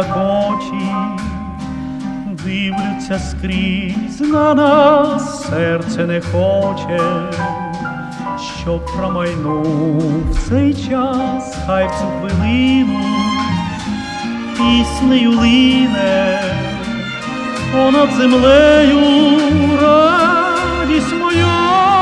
як очі, дивляться скрізь на нас, серце не хоче, щоб промайнув цей час, хай в цю хвилину піснею лине понад землею радість моя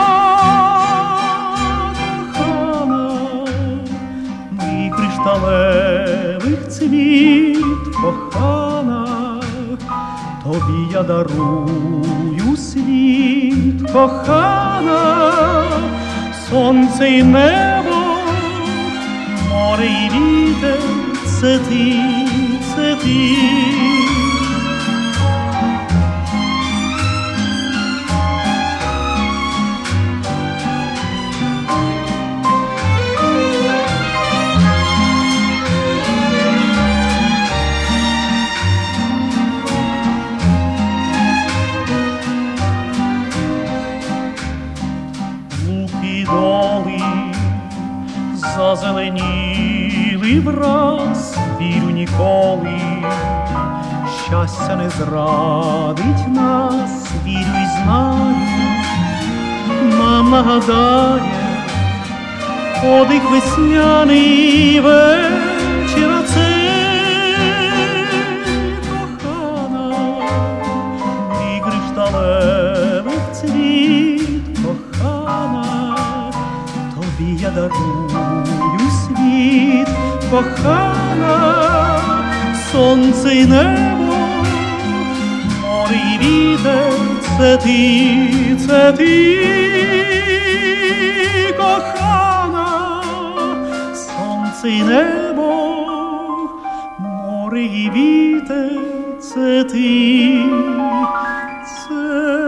кохана, мій кришталевих цвіт кохана, тобі я дарую світ кохана, сонце і небо, море і вітер, це ти, це ти. Доли зазеленіли враз, вірю ніколи, щастя не зрадить нас, вірю і знаю, нам нагадає подих весняний вечір оцей, кохана, мій кришталевих цвіт кохана, тобі я дарую світ кохана, сонце й небо, море й вітер, це ти, кохана, сонце й небо, море й вітер, це ти, це